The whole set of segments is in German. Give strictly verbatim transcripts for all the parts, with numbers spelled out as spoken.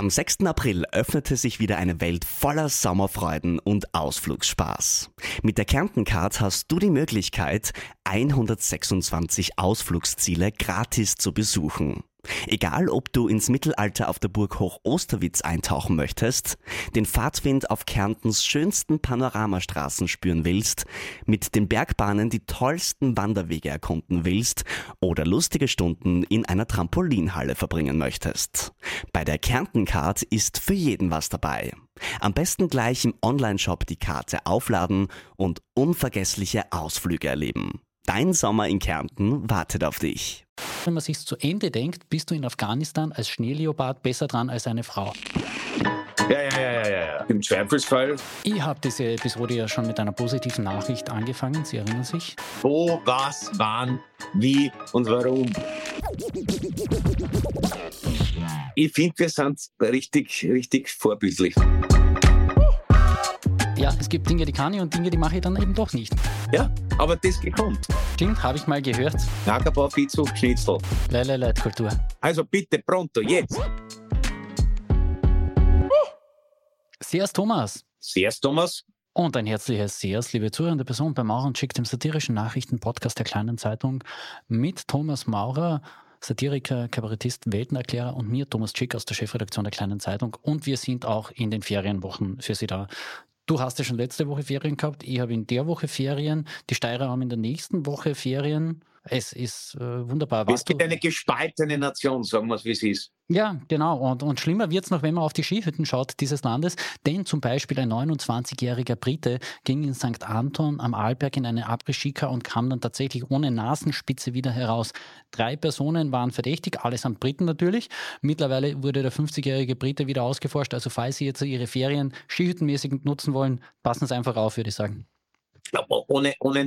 Am sechsten April öffnete sich wieder eine Welt voller Sommerfreuden und Ausflugsspaß. Mit der Kärnten Card hast du die Möglichkeit, hundertsechsundzwanzig Ausflugsziele gratis zu besuchen. Egal, ob du ins Mittelalter auf der Burg Hoch-Osterwitz eintauchen möchtest, den Fahrtwind auf Kärntens schönsten Panoramastraßen spüren willst, mit den Bergbahnen die tollsten Wanderwege erkunden willst oder lustige Stunden in einer Trampolinhalle verbringen möchtest. Bei der Kärnten Card ist für jeden was dabei. Am besten gleich im Onlineshop die Karte aufladen und unvergessliche Ausflüge erleben. Dein Sommer in Kärnten wartet auf dich. Wenn man sich's zu Ende denkt, bist du in Afghanistan als Schneeleopard besser dran als eine Frau. Ja, ja, ja, ja, ja. Im Zweifelsfall. Ich habe diese Episode ja schon mit einer positiven Nachricht angefangen, Sie erinnern sich? Wo, was, wann, wie und warum. Ich finde, wir sind richtig, richtig vorbildlich. Ja, es gibt Dinge, die kann ich und Dinge, die mache ich dann eben doch nicht. Ja, aber das gekonnt. Stimmt, habe ich mal gehört. Ackerbau, Viehzucht, Schnitzel. Leile, Leitkultur. Also bitte, pronto, jetzt. Servus Thomas. Servus Thomas. Und ein herzliches Servus, liebe zuhörende Person bei Maurer und Schick, dem satirischen Nachrichtenpodcast der Kleinen Zeitung mit Thomas Maurer, Satiriker, Kabarettist, Weltenerklärer und mir, Thomas Schick aus der Chefredaktion der Kleinen Zeitung. Und wir sind auch in den Ferienwochen für Sie da. Du hast ja schon letzte Woche Ferien gehabt, ich habe in der Woche Ferien, die Steirer haben in der nächsten Woche Ferien. Es ist äh, wunderbar. Es gibt eine gespaltene Nation, sagen wir es, wie es ist. Ja, genau. Und, und schlimmer wird es noch, wenn man auf die Skihütten schaut dieses Landes. Denn zum Beispiel ein neunundzwanzigjähriger Brite ging in Sankt Anton am Arlberg in eine Après-Ski-Car und kam dann tatsächlich ohne Nasenspitze wieder heraus. Drei Personen waren verdächtig, allesamt Briten natürlich. Mittlerweile wurde der fünfzigjährige Brite wieder ausgeforscht. Also falls Sie jetzt Ihre Ferien skihüttenmäßig nutzen wollen, passen Sie einfach auf, würde ich sagen. Aber ohne, ohne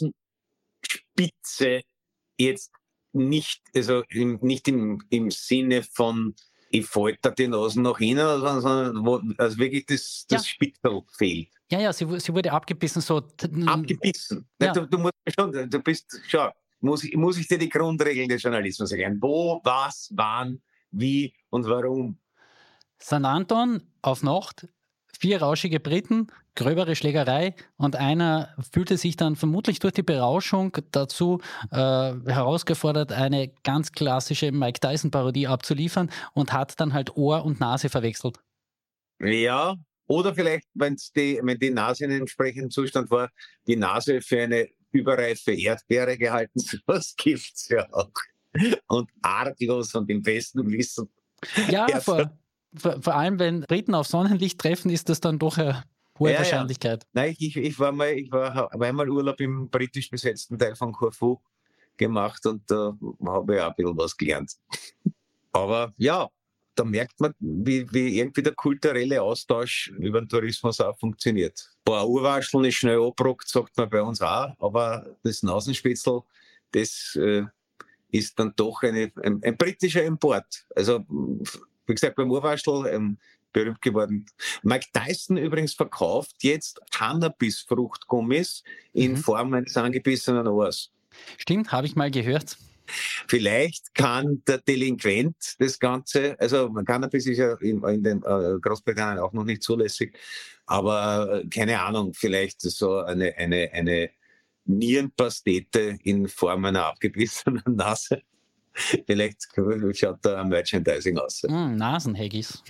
Nasenspitze jetzt nicht, also im, nicht im, im Sinne von, ich falte die Nasen nach innen, sondern wo, also wirklich das, das ja. Spitzel fehlt. Ja, ja, sie, sie wurde abgebissen. so. Abgebissen. Ja. Du, du musst schon, du bist, schau, muss ich, muss ich dir die Grundregeln des Journalismus erklären. Wo, was, wann, wie und warum. Sankt Anton auf Nacht, vier rauschige Briten, gröbere Schlägerei und einer fühlte sich dann vermutlich durch die Berauschung dazu äh, herausgefordert, eine ganz klassische Mike Tyson-Parodie abzuliefern und hat dann halt Ohr und Nase verwechselt. Ja, oder vielleicht, wenn's die, wenn die Nase in einem entsprechenden Zustand war, die Nase für eine überreife Erdbeere gehalten. Was gibt's ja auch. Und arglos und im besten Wissen. Ja, vor, vor, vor allem, wenn Briten auf Sonnenlicht treffen, ist das dann doch eine hohe ja, Wahrscheinlichkeit. Ja. Nein, ich, ich war mal, ich war, habe einmal Urlaub im britisch besetzten Teil von Corfu gemacht und da habe ich auch ein bisschen was gelernt. Aber ja, da merkt man, wie, wie irgendwie der kulturelle Austausch über den Tourismus auch funktioniert. Ein paar Urwascheln ist schnell abgerockt, sagt man bei uns auch, aber das Nasenspitzel, das äh, ist dann doch eine, ein, ein britischer Import. Also, wie gesagt, beim Urwaschel ähm, berühmt geworden. Mike Tyson übrigens verkauft jetzt Cannabis-Fruchtgummis in mhm. Form eines angebissenen Ohrs. Stimmt, habe ich mal gehört. Vielleicht kann der Delinquent das Ganze, also Cannabis ist ja in, in den äh, Großbritannien auch noch nicht zulässig, aber äh, keine Ahnung, vielleicht so eine, eine, eine Nierenpastete in Form einer abgebissenen Nase. Vielleicht schaut da ein Merchandising aus. Mm, Nasenhaggis.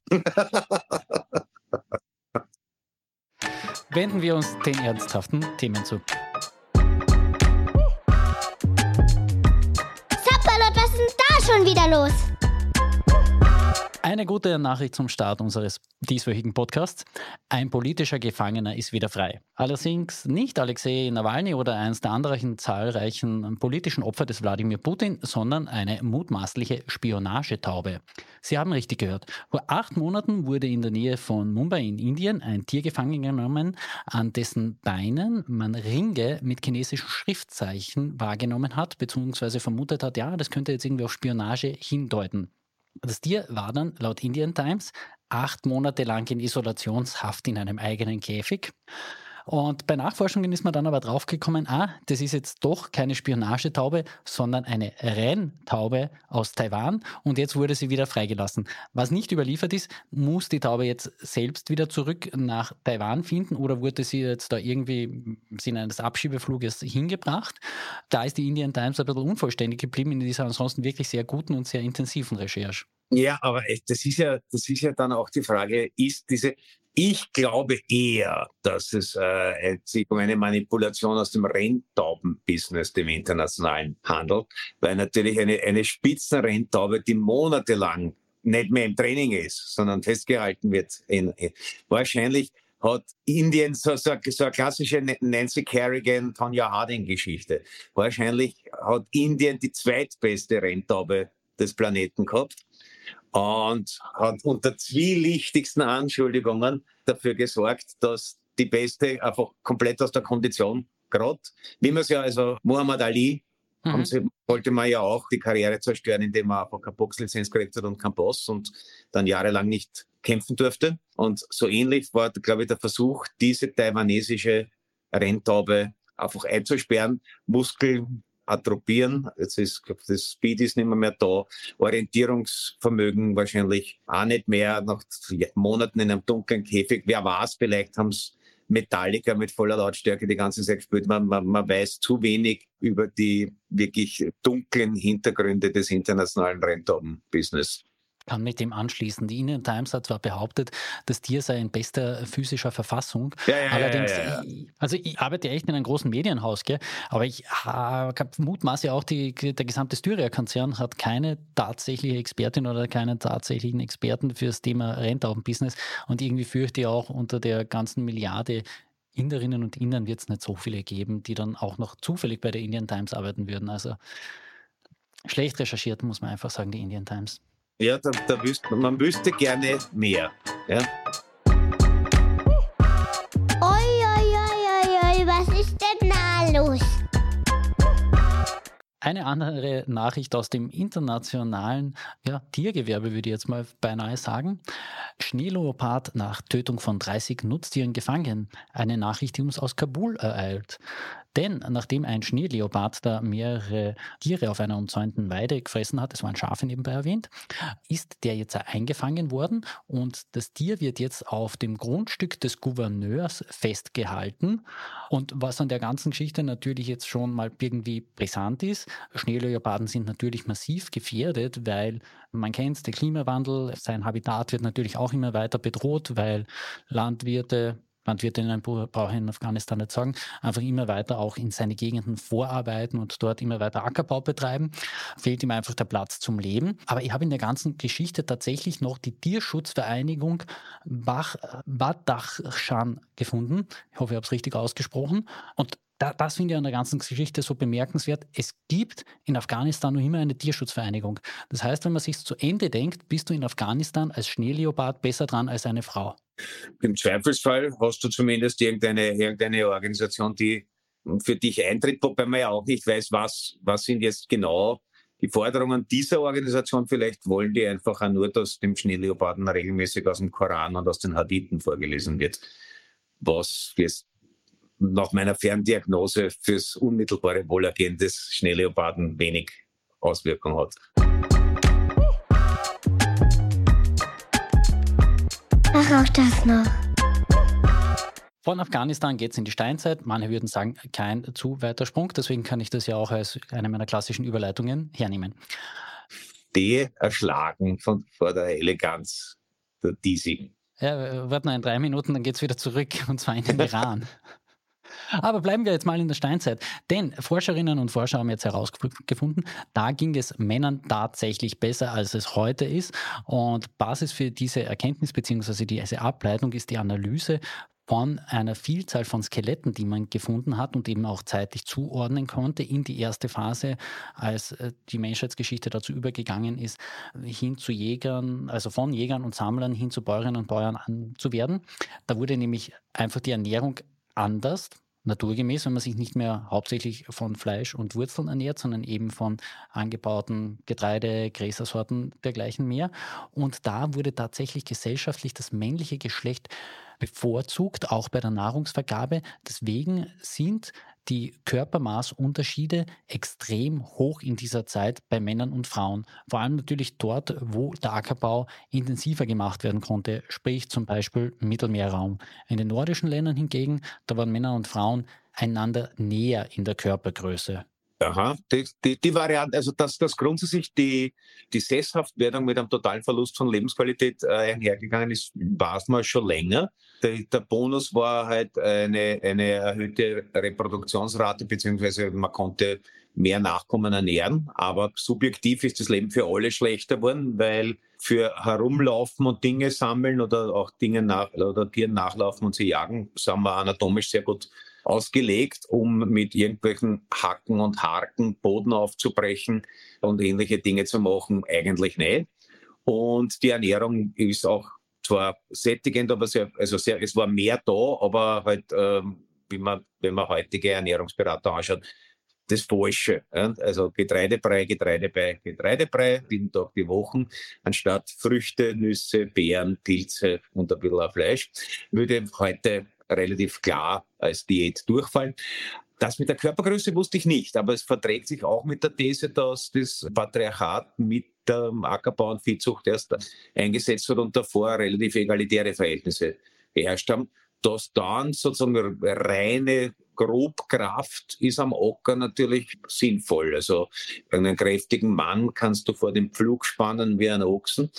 Wenden wir uns den ernsthaften Themen zu. Zapperlot, was ist denn da schon wieder los? Eine gute Nachricht zum Start unseres dieswöchigen Podcasts. Ein politischer Gefangener ist wieder frei. Allerdings nicht Alexei Nawalny oder eines der anderen zahlreichen politischen Opfer des Wladimir Putin, sondern eine mutmaßliche Spionagetaube. Sie haben richtig gehört. Vor acht Monaten wurde in der Nähe von Mumbai in Indien ein Tier gefangen genommen, an dessen Beinen man Ringe mit chinesischen Schriftzeichen wahrgenommen hat, beziehungsweise vermutet hat, ja, das könnte jetzt irgendwie auf Spionage hindeuten. Das Tier war dann laut Indian Times acht Monate lang in Isolationshaft in einem eigenen Käfig. Und bei Nachforschungen ist man dann aber draufgekommen, ah, das ist jetzt doch keine Spionagetaube, sondern eine Renntaube aus Taiwan und jetzt wurde sie wieder freigelassen. Was nicht überliefert ist, muss die Taube jetzt selbst wieder zurück nach Taiwan finden oder wurde sie jetzt da irgendwie im Sinne eines Abschiebefluges hingebracht? Da ist die Indian Times ein bisschen unvollständig geblieben in dieser ansonsten wirklich sehr guten und sehr intensiven Recherche. Ja, aber das ist ja, das ist ja dann auch die Frage, ist diese, ich glaube eher, dass es äh, sich um eine Manipulation aus dem Renntauben-Business, dem internationalen handelt, weil natürlich eine, eine Spitzenrenntaube, die monatelang nicht mehr im Training ist, sondern festgehalten wird, in, in, wahrscheinlich hat Indien so, so, so eine klassische Nancy Kerrigan, Tonya Harding-Geschichte. Wahrscheinlich hat Indien die zweitbeste Renntaube des Planeten gehabt und hat unter zwielichtigsten Anschuldigungen dafür gesorgt, dass die Beste einfach komplett aus der Kondition gerade, wie man es ja, also Muhammad Ali, mhm. haben sie, wollte man ja auch die Karriere zerstören, indem man einfach keine Boxlizenz gekriegt hat und keinen Boss und dann jahrelang nicht kämpfen durfte. Und so ähnlich war, glaube ich, der Versuch, diese taiwanesische Renntaube einfach einzusperren, Muskeln atrophieren. Jetzt ist, glaub, das Speed ist nicht mehr, mehr da. Orientierungsvermögen wahrscheinlich auch nicht mehr. Nach Monaten in einem dunklen Käfig. Wer weiß, vielleicht haben es Metallica mit voller Lautstärke die ganze Zeit gespielt. Man, man, man weiß zu wenig über die wirklich dunklen Hintergründe des internationalen Renntauben-Business. Kann mit dem anschließen. Die Indian Times hat zwar behauptet, das Tier sei in bester physischer Verfassung. Ja, ja, Allerdings, ja, ja, ja. Ich, also ich arbeite echt in einem großen Medienhaus, gell? Aber ich äh, mutmaße auch, die, der gesamte Styria-Konzern hat keine tatsächliche Expertin oder keinen tatsächlichen Experten für das Thema Renntauben-Business. Und irgendwie fürchte ich auch, unter der ganzen Milliarde Inderinnen und Indern wird es nicht so viele geben, die dann auch noch zufällig bei der Indian Times arbeiten würden. Also schlecht recherchiert, muss man einfach sagen, die Indian Times. Ja, da, da wüsste, man wüsste gerne mehr. Ja? Oi, oi, oi, oi, oi, was ist denn da los? Eine andere Nachricht aus dem internationalen ja, Tiergewerbe, würde ich jetzt mal beinahe sagen. Schneeleopard nach Tötung von dreißig Nutztieren gefangen. Eine Nachricht, die uns aus Kabul ereilt. Denn nachdem ein Schneeleopard da mehrere Tiere auf einer umzäunten Weide gefressen hat, es waren Schafe nebenbei erwähnt, ist der jetzt eingefangen worden und das Tier wird jetzt auf dem Grundstück des Gouverneurs festgehalten. Und was an der ganzen Geschichte natürlich jetzt schon mal irgendwie brisant ist, Schneeleoparden sind natürlich massiv gefährdet, weil man kennt der Klimawandel, sein Habitat wird natürlich auch immer weiter bedroht, weil Landwirte Landwirtinnen brauche ich in Afghanistan nicht sagen, einfach immer weiter auch in seine Gegenden vorarbeiten und dort immer weiter Ackerbau betreiben, fehlt ihm einfach der Platz zum Leben. Aber ich habe in der ganzen Geschichte tatsächlich noch die Tierschutzvereinigung Badachshan gefunden. Ich hoffe, ich habe es richtig ausgesprochen. Und Da, das finde ich an der ganzen Geschichte so bemerkenswert. Es gibt in Afghanistan noch immer eine Tierschutzvereinigung. Das heißt, wenn man sich zu Ende denkt, bist du in Afghanistan als Schneeleopard besser dran als eine Frau. Im Zweifelsfall hast du zumindest irgendeine, irgendeine Organisation, die für dich eintritt, wobei man ja auch nicht weiß, was, was sind jetzt genau die Forderungen dieser Organisation. Vielleicht wollen die einfach auch nur, dass dem Schneeleoparden regelmäßig aus dem Koran und aus den Hadithen vorgelesen wird, was jetzt nach meiner Ferndiagnose fürs unmittelbare Wohlergehen des Schneeleoparden wenig Auswirkung hat. Ach, auch das noch. Von Afghanistan geht es in die Steinzeit. Manche würden sagen, kein zu weiter Sprung. Deswegen kann ich das ja auch als eine meiner klassischen Überleitungen hernehmen. Die erschlagen von, vor der Eleganz der diesigen. Ja, warten wir in drei Minuten, dann geht es wieder zurück, und zwar in den Iran. Aber bleiben wir jetzt mal in der Steinzeit, denn Forscherinnen und Forscher haben jetzt herausgefunden, da ging es Männern tatsächlich besser, als es heute ist. Und Basis für diese Erkenntnis bzw. diese Ableitung ist die Analyse von einer Vielzahl von Skeletten, die man gefunden hat und eben auch zeitlich zuordnen konnte in die erste Phase, als die Menschheitsgeschichte dazu übergegangen ist, hin zu Jägern, also von Jägern und Sammlern hin zu Bäuerinnen und Bauern an zu werden. Da wurde nämlich einfach die Ernährung anders. naturgemäß, wenn man sich nicht mehr hauptsächlich von Fleisch und Wurzeln ernährt, sondern eben von angebauten Getreide, Gräsersorten, dergleichen mehr. Und da wurde tatsächlich gesellschaftlich das männliche Geschlecht bevorzugt, auch bei der Nahrungsvergabe. Deswegen sind die Körpermaßunterschiede extrem hoch in dieser Zeit bei Männern und Frauen. Vor allem natürlich dort, wo der Ackerbau intensiver gemacht werden konnte, sprich zum Beispiel im Mittelmeerraum. In den nordischen Ländern hingegen, da waren Männer und Frauen einander näher in der Körpergröße. Aha, die, die, die Variante, also dass, dass grundsätzlich die, die Sesshaftwerdung mit einem totalen Verlust von Lebensqualität äh, einhergegangen ist, weiß man schon länger. Der, der Bonus war halt eine, eine erhöhte Reproduktionsrate, beziehungsweise man konnte mehr Nachkommen ernähren, aber subjektiv ist das Leben für alle schlechter geworden, weil für Herumlaufen und Dinge sammeln oder auch Dinge nach, oder Tieren nachlaufen und sie jagen, sind wir anatomisch sehr gut ausgelegt, um mit irgendwelchen Hacken und Harken Boden aufzubrechen und ähnliche Dinge zu machen, eigentlich nicht. Und die Ernährung ist auch zwar sättigend, aber sehr, also sehr, es war mehr da, aber halt, ähm, wie man, wenn man heutige Ernährungsberater anschaut, das Falsche. Ja? Also Getreidebrei, Getreidebrei, Getreidebrei, jeden Tag die Wochen, anstatt Früchte, Nüsse, Beeren, Pilze und ein bisschen Fleisch, würde heute relativ klar als Diät durchfallen. Das mit der Körpergröße wusste ich nicht, aber es verträgt sich auch mit der These, dass das Patriarchat mit dem Ackerbau und Viehzucht erst eingesetzt hat und davor relativ egalitäre Verhältnisse geherrscht haben. Dass dann sozusagen reine Grobkraft ist am Acker natürlich sinnvoll. Also einen kräftigen Mann kannst du vor dem Pflug spannen wie einen Ochsen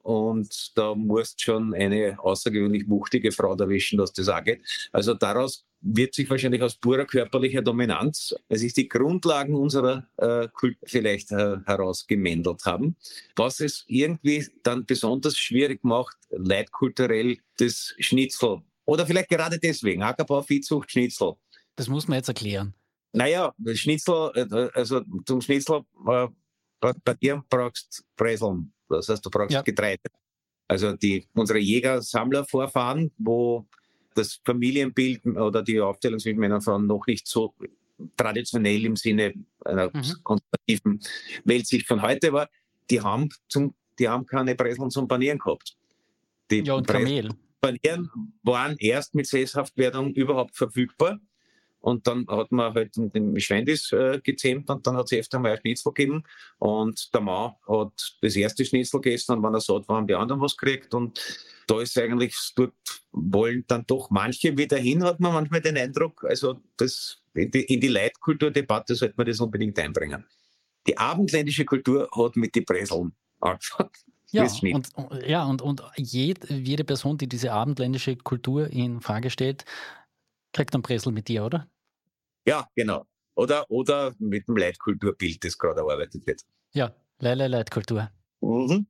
und da musst schon eine außergewöhnlich wuchtige Frau erwischen, dass das auch geht. Also daraus wird sich wahrscheinlich aus purer körperlicher Dominanz, weil sich die Grundlagen unserer äh, Kult vielleicht äh, herausgemändelt haben, was es irgendwie dann besonders schwierig macht, leitkulturell das Schnitzel. Oder vielleicht gerade deswegen, Ackerbau, Viehzucht, Schnitzel. Das muss man jetzt erklären. Naja, das Schnitzel, also zum Schnitzel, äh, bei dir brauchst du Breseln, das heißt, du brauchst ja. Getreide. Also die, unsere Jäger-Sammler-Vorfahren, wo das Familienbild oder die Aufteilung zwischen Männern und Frauen noch nicht so traditionell im Sinne einer mhm. konservativen Weltsicht von heute war, die haben, zum, die haben keine Breseln zum Panieren gehabt. Die ja, und Kamel. Panieren waren erst mit Sesshaftwerdung überhaupt verfügbar. Und dann hat man halt den Schweindis äh, gezähmt und dann hat es öfter mal ein Schnitzel gegeben. Und der Mann hat das erste Schnitzel gegessen und wenn er satt war, haben die anderen was gekriegt. Und da ist eigentlich, dort wollen dann doch manche wieder hin, hat man manchmal den Eindruck. Also das, in die, in die Leitkulturdebatte sollte man das unbedingt einbringen. Die abendländische Kultur hat mit den Breseln angefangen. Ja, und, ja, und, und jed, jede Person, die diese abendländische Kultur in Frage stellt, kriegt einen Bresel mit dir, oder? Ja, genau. Oder, oder mit dem Leitkulturbild, das gerade erarbeitet wird. Ja, Leile Leitkultur. Mhm.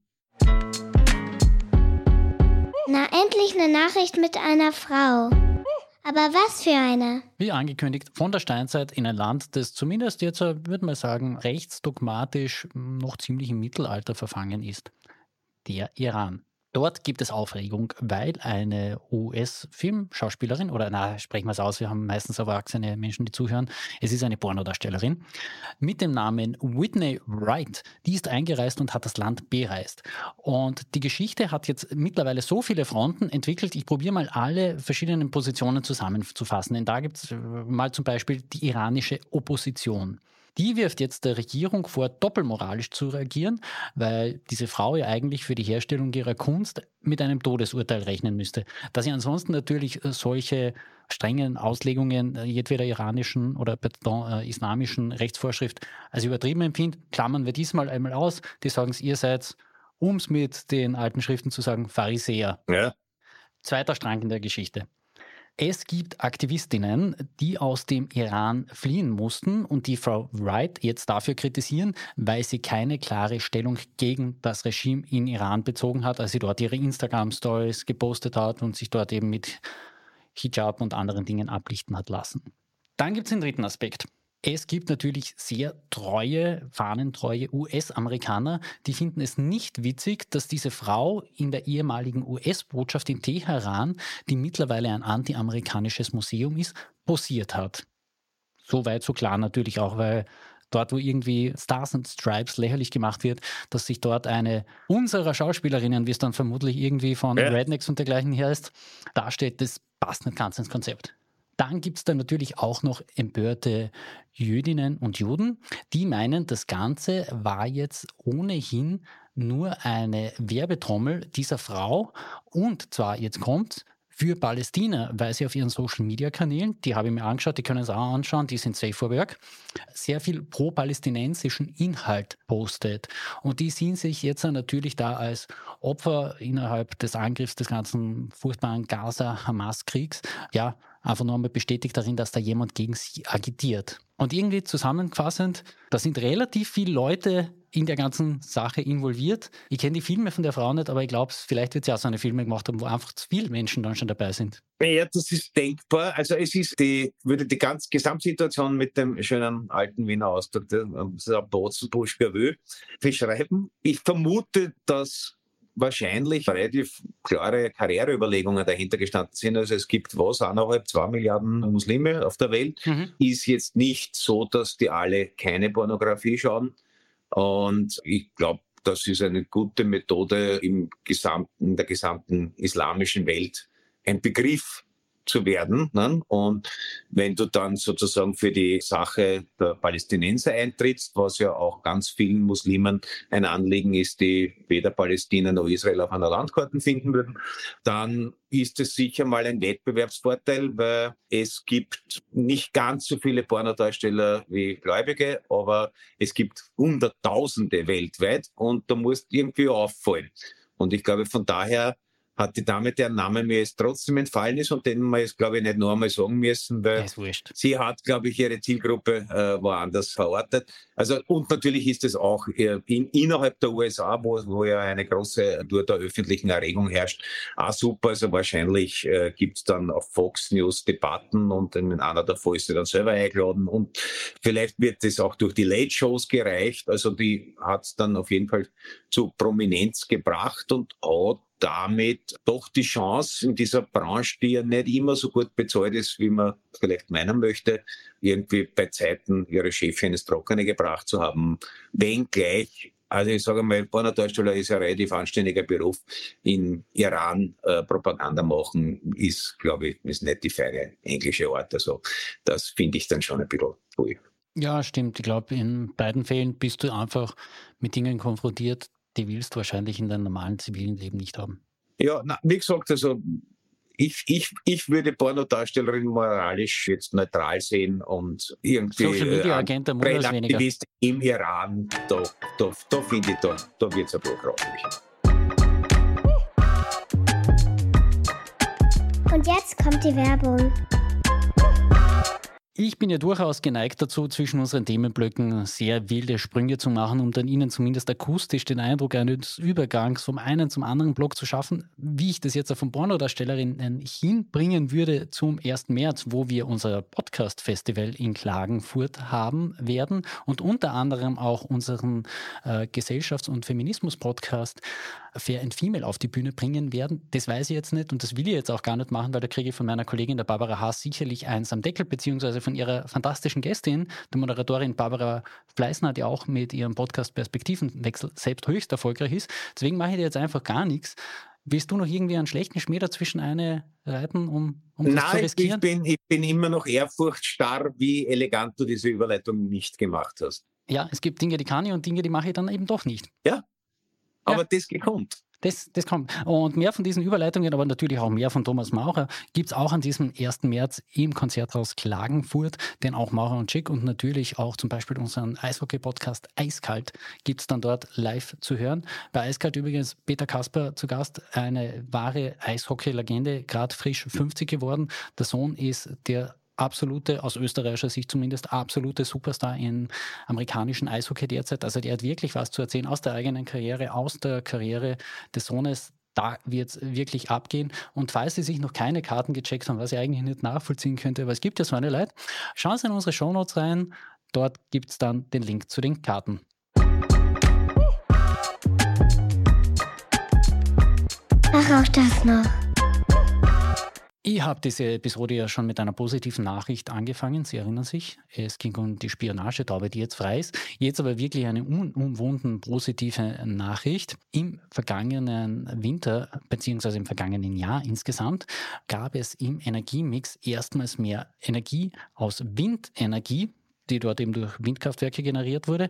Na, endlich eine Nachricht mit einer Frau. Aber was für eine? Wie angekündigt, von der Steinzeit in ein Land, das zumindest jetzt, würde man sagen, rechtsdogmatisch noch ziemlich im Mittelalter verfangen ist. Der Iran. Dort gibt es Aufregung, weil eine U S-Filmschauspielerin, oder na, sprechen wir es aus, wir haben meistens erwachsene Menschen, die zuhören, es ist eine Pornodarstellerin, mit dem Namen Whitney Wright, die ist eingereist und hat das Land bereist. Und die Geschichte hat jetzt mittlerweile so viele Fronten entwickelt, ich probiere mal alle verschiedenen Positionen zusammenzufassen. Denn da gibt es mal zum Beispiel die iranische Opposition. Die wirft jetzt der Regierung vor, doppelmoralisch zu reagieren, weil diese Frau ja eigentlich für die Herstellung ihrer Kunst mit einem Todesurteil rechnen müsste. Da sie ansonsten natürlich solche strengen Auslegungen jedweder iranischen oder pardon, äh, islamischen Rechtsvorschrift als übertrieben empfindet, klammern wir diesmal einmal aus. Die sagen es, ihr seid, um es mit den alten Schriften zu sagen, Pharisäer. Ja. Zweiter Strang in der Geschichte. Es gibt Aktivistinnen, die aus dem Iran fliehen mussten und die Frau Wright jetzt dafür kritisieren, weil sie keine klare Stellung gegen das Regime in Iran bezogen hat, als sie dort ihre Instagram-Stories gepostet hat und sich dort eben mit Hijab und anderen Dingen ablichten hat lassen. Dann gibt es den dritten Aspekt. Es gibt natürlich sehr treue, fahnentreue U S-Amerikaner, die finden es nicht witzig, dass diese Frau in der ehemaligen U S-Botschaft in Teheran, die mittlerweile ein anti-amerikanisches Museum ist, posiert hat. So weit, so klar natürlich auch, weil dort, wo irgendwie Stars and Stripes lächerlich gemacht wird, dass sich dort eine unserer Schauspielerinnen, wie es dann vermutlich irgendwie von ja. Rednecks und dergleichen her ist, darstellt, das passt nicht ganz ins Konzept. Dann gibt es dann natürlich auch noch empörte Jüdinnen und Juden, die meinen, das Ganze war jetzt ohnehin nur eine Werbetrommel dieser Frau und zwar, jetzt kommt's, für Palästina, weil sie auf ihren Social-Media-Kanälen, die habe ich mir angeschaut, die können es auch anschauen, die sind safe for work, sehr viel pro-palästinensischen Inhalt postet. Und die sehen sich jetzt natürlich da als Opfer innerhalb des Angriffs des ganzen furchtbaren Gaza-Hamas-Kriegs, ja, einfach nur einmal bestätigt darin, dass da jemand gegen sie agitiert. Und irgendwie zusammenfassend, da sind relativ viele Leute in der ganzen Sache involviert. Ich kenne die Filme von der Frau nicht, aber ich glaube, vielleicht wird sie auch so eine Filme gemacht haben, wo einfach zu viele Menschen dann schon dabei sind. Ja, das ist denkbar. Also es ist die, würde die ganze Gesamtsituation mit dem schönen alten Wiener Ausdruck, das Botzenbusch beschreiben. Ich vermute, dass wahrscheinlich relativ klare Karriereüberlegungen dahinter gestanden sind. Also es gibt was, eineinhalb, zwei Milliarden Muslime auf der Welt. Mhm. Ist jetzt nicht so, dass die alle keine Pornografie schauen. Und ich glaube, das ist eine gute Methode, im gesamten, in der gesamten islamischen Welt ein Begriff zu werden. Ne? Und wenn du dann sozusagen für die Sache der Palästinenser eintrittst, was ja auch ganz vielen Muslimen ein Anliegen ist, die weder Palästina noch Israel auf einer Landkarte finden würden, dann ist es sicher mal ein Wettbewerbsvorteil, weil es gibt nicht ganz so viele Pornodarsteller wie Gläubige, aber es gibt Hunderttausende weltweit und da musst irgendwie auffallen. Und ich glaube, von daher hat die Dame, deren Name mir jetzt trotzdem entfallen ist und den wir jetzt, glaube ich, nicht noch einmal sagen müssen, weil sie hat, glaube ich, ihre Zielgruppe äh, woanders verortet. Also, und natürlich ist es auch äh, in, innerhalb der U S A, wo, wo ja eine große Tour der öffentlichen Erregung herrscht, auch super. Also wahrscheinlich äh, gibt es dann auf Fox News Debatten und in einer davon ist sie dann selber eingeladen und vielleicht wird das auch durch die Late-Shows gereicht. Also die hat es dann auf jeden Fall zu Prominenz gebracht und hat damit doch die Chance in dieser Branche, die ja nicht immer so gut bezahlt ist, wie man vielleicht meinen möchte, irgendwie bei Zeiten ihre Chefin ins Trockene gebracht zu haben. Wenngleich, also ich sage mal, Pornodarsteller ist ein relativ anständiger Beruf. In Iran äh, Propaganda machen ist, glaube ich, ist nicht die feine englische Art. Also das finde ich dann schon ein bisschen cool. Ja, stimmt. Ich glaube, in beiden Fällen bist du einfach mit Dingen konfrontiert, die willst du wahrscheinlich in deinem normalen zivilen Leben nicht haben. Ja, na, wie gesagt, also ich, ich, ich würde Pornodarstellerin moralisch jetzt neutral sehen und irgendwie Social Media Agent der Monat weniger. Im Iran, da, da, da finde ich, da, da wird es ein bisschen grauslich. Und jetzt kommt die Werbung. Ich bin ja durchaus geneigt dazu, zwischen unseren Themenblöcken sehr wilde Sprünge zu machen, um dann Ihnen zumindest akustisch den Eindruck eines Übergangs vom einen zum anderen Block zu schaffen, wie ich das jetzt auch von Pornodarstellerinnen hinbringen würde zum ersten März, wo wir unser Podcast-Festival in Klagenfurt haben werden und unter anderem auch unseren äh, Gesellschafts- und Feminismus-Podcast Fair and Female auf die Bühne bringen werden. Das weiß ich jetzt nicht und das will ich jetzt auch gar nicht machen, weil da kriege ich von meiner Kollegin der Barbara Haas sicherlich eins am Deckel, beziehungsweise von ihrer fantastischen Gästin, der Moderatorin Barbara Fleißner, die auch mit ihrem Podcast Perspektivenwechsel selbst höchst erfolgreich ist. Deswegen mache ich dir jetzt einfach gar nichts. Willst du noch irgendwie einen schlechten Schmäh dazwischen eine reiten, um, um das Nein, zu riskieren? ich bin, ich bin immer noch ehrfurchtstarr, wie elegant du diese Überleitung nicht gemacht hast. Ja, es gibt Dinge, die kann ich und Dinge, die mache ich dann eben doch nicht. Ja, aber ja. das kommt. Das, das kommt. Und mehr von diesen Überleitungen, aber natürlich auch mehr von Thomas Maurer, gibt es auch an diesem ersten März im Konzerthaus Klagenfurt, denn auch Maurer und Schick und natürlich auch zum Beispiel unseren Eishockey-Podcast Eiskalt gibt es dann dort live zu hören. Bei Eiskalt übrigens Peter Kasper zu Gast, eine wahre Eishockey-Legende, gerade frisch fünfzig geworden. Der Sohn ist der absolute, aus österreichischer Sicht zumindest, absolute Superstar im amerikanischen Eishockey derzeit. Also der hat wirklich was zu erzählen aus der eigenen Karriere, aus der Karriere des Sohnes. Da wird es wirklich abgehen. Und falls Sie sich noch keine Karten gecheckt haben, was ich eigentlich nicht nachvollziehen könnte, aber es gibt ja so eine Leute, schauen Sie in unsere Shownotes rein. Dort gibt es dann den Link zu den Karten. Ach, auch das noch. Ich habe diese Episode ja schon mit einer positiven Nachricht angefangen. Sie erinnern sich, es ging um die Spionagetaube, die jetzt frei ist. Jetzt aber wirklich eine unumwunden positive Nachricht. Im vergangenen Winter beziehungsweise im vergangenen Jahr insgesamt gab es im Energiemix erstmals mehr Energie aus Windenergie, die dort eben durch Windkraftwerke generiert wurde,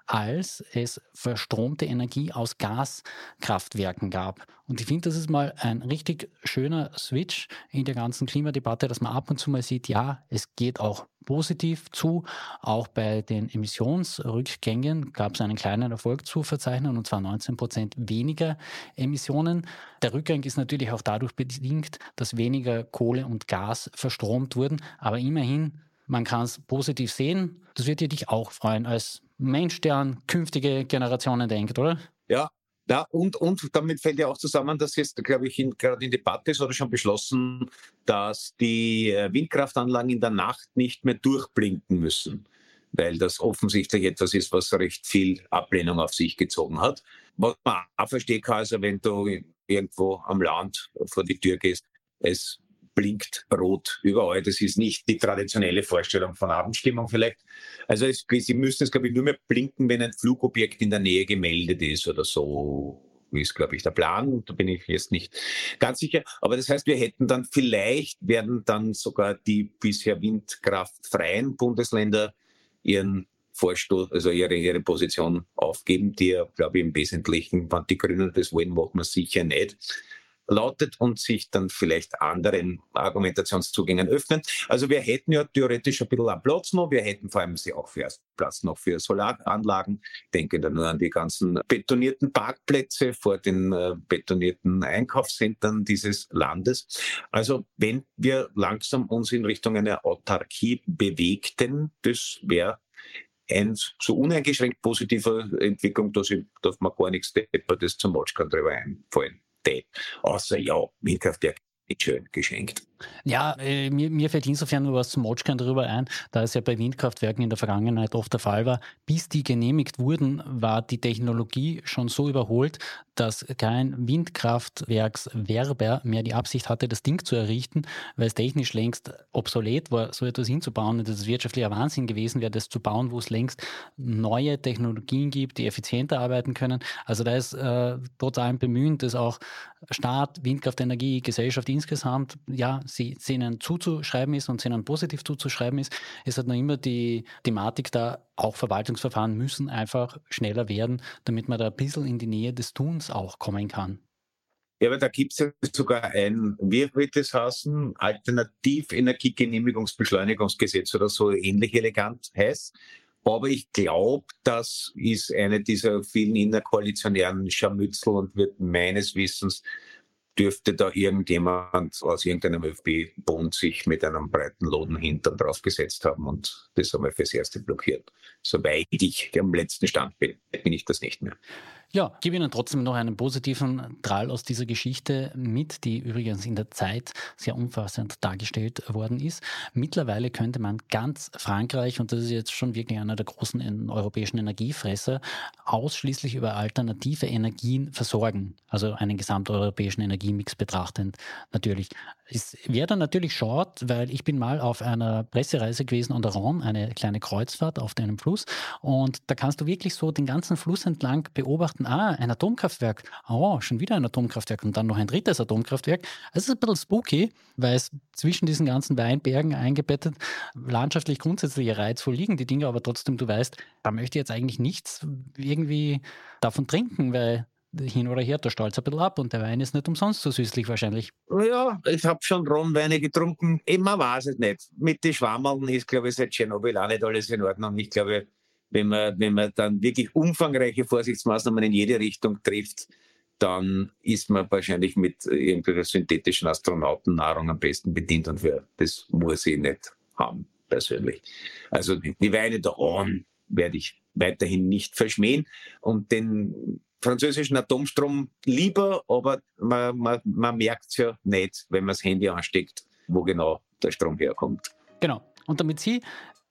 als es verstromte Energie aus Gaskraftwerken gab. Und ich finde, das ist mal ein richtig schöner Switch in der ganzen Klimadebatte, dass man ab und zu mal sieht, ja, es geht auch positiv zu. Auch bei den Emissionsrückgängen gab es einen kleinen Erfolg zu verzeichnen, und zwar neunzehn Prozent weniger Emissionen. Der Rückgang ist natürlich auch dadurch bedingt, dass weniger Kohle und Gas verstromt wurden, aber immerhin, man kann es positiv sehen. Das wird dich auch freuen als Mensch, der an künftige Generationen denkt, oder? Ja, ja und, und damit fällt ja auch zusammen, dass jetzt, glaube ich, in, gerade in Debatte ist oder schon beschlossen, dass die Windkraftanlagen in der Nacht nicht mehr durchblinken müssen, weil das offensichtlich etwas ist, was recht viel Ablehnung auf sich gezogen hat. Was man auch verstehen kann, also wenn du irgendwo am Land vor die Tür gehst, es blinkt rot überall. Das ist nicht die traditionelle Vorstellung von Abendstimmung vielleicht. Also es, sie müssen es, glaube ich, nur mehr blinken, wenn ein Flugobjekt in der Nähe gemeldet ist oder so, ist, glaube ich, der Plan. Da bin ich jetzt nicht ganz sicher. Aber das heißt, wir hätten dann vielleicht, werden dann sogar die bisher windkraftfreien Bundesländer ihren Vorstoß, also ihre, ihre Position aufgeben, die ja, glaube ich, im Wesentlichen, wenn die Grünen das wollen, macht man sicher nicht, lautet, und sich dann vielleicht anderen Argumentationszugängen öffnen. Also wir hätten ja theoretisch ein bisschen Platz noch. Wir hätten vor allem auch für Platz noch für Solaranlagen. Ich denke da nur an die ganzen betonierten Parkplätze vor den äh, betonierten Einkaufszentren dieses Landes. Also wenn wir langsam uns in Richtung einer Autarkie bewegten, das wäre eine so uneingeschränkt positive Entwicklung, dass, ich, dass man gar nichts Deppertes zum Matschkan drüber einfallen. Außer, ja, Windkraftwerk nicht schön geschenkt. Ja, äh, mir, mir fällt insofern nur was zum Motschkern darüber ein, da es ja bei Windkraftwerken in der Vergangenheit oft der Fall war. Bis die genehmigt wurden, war die Technologie schon so überholt, dass kein Windkraftwerkswerber mehr die Absicht hatte, das Ding zu errichten, weil es technisch längst obsolet war, so etwas hinzubauen. Und das ist wirtschaftlicher Wahnsinn gewesen wäre, das zu bauen, wo es längst neue Technologien gibt, die effizienter arbeiten können. Also da ist äh, trotz allem Bemühen, dass auch Staat, Windkraftenergie, Gesellschaft insgesamt, ja, sie, sie ihnen zuzuschreiben ist und sie ihnen positiv zuzuschreiben ist. Es hat noch immer die Thematik da, auch Verwaltungsverfahren müssen einfach schneller werden, damit man da ein bisschen in die Nähe des Tuns auch kommen kann. Ja, aber da gibt es ja sogar ein, wie wird das heißen, Alternativenergiegenehmigungsbeschleunigungsgesetz oder so ähnlich elegant heißt. Aber ich glaube, das ist eine dieser vielen innerkoalitionären Scharmützel und wird meines Wissens dürfte da irgendjemand aus irgendeinem ÖVP-Bund sich mit einem breiten Lodenhintern draufgesetzt haben und das einmal fürs Erste blockiert. Soweit ich am letzten Stand bin, bin ich das nicht mehr. Ja, gebe Ihnen trotzdem noch einen positiven Drall aus dieser Geschichte mit, die übrigens in der Zeit sehr umfassend dargestellt worden ist. Mittlerweile könnte man ganz Frankreich, und das ist jetzt schon wirklich einer der großen europäischen Energiefresser, ausschließlich über alternative Energien versorgen. Also einen gesamteuropäischen Energiemix betrachtend natürlich. Es wäre dann natürlich short, weil ich bin mal auf einer Pressereise gewesen an der Rhône, eine kleine Kreuzfahrt auf einem Fluss, und da kannst du wirklich so den ganzen Fluss entlang beobachten, ah, ein Atomkraftwerk, oh, schon wieder ein Atomkraftwerk und dann noch ein drittes Atomkraftwerk. Es ist ein bisschen spooky, weil es zwischen diesen ganzen Weinbergen eingebettet landschaftlich grundsätzlich reizvoll liegen, die Dinge, aber trotzdem, du weißt, da möchte ich jetzt eigentlich nichts irgendwie davon trinken, weil hin oder her, der stolz ein bisschen ab und der Wein ist nicht umsonst so süßlich wahrscheinlich. Ja, ich habe schon Ronweine getrunken. Man weiß es nicht. Mit den Schwammeln ist, glaube ich, seit Tschernobyl auch nicht alles in Ordnung. Ich glaube, wenn man, wenn man dann wirklich umfangreiche Vorsichtsmaßnahmen in jede Richtung trifft, dann ist man wahrscheinlich mit irgendwelcher synthetischen Astronautennahrung am besten bedient, und für das muss ich nicht haben, persönlich. Also die Weine der Rhône werde ich weiterhin nicht verschmähen, und den französischen Atomstrom lieber, aber man, man, man merkt es ja nicht, wenn man das Handy ansteckt, wo genau der Strom herkommt. Genau. Und damit Sie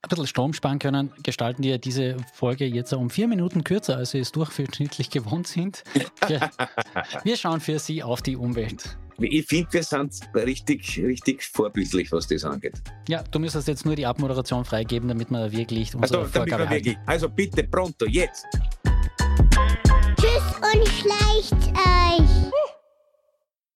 ein bisschen Strom sparen können, gestalten wir diese Folge jetzt um vier Minuten kürzer, als wir es durchschnittlich gewohnt sind. Wir, wir schauen für Sie auf die Umwelt. Ich finde, wir sind richtig, richtig vorbildlich, was das angeht. Ja, du müsstest jetzt nur die Abmoderation freigeben, damit wir wirklich unsere Also, damit Vorgabe wir wirklich. Also bitte, pronto, jetzt. Tschüss und schleicht euch.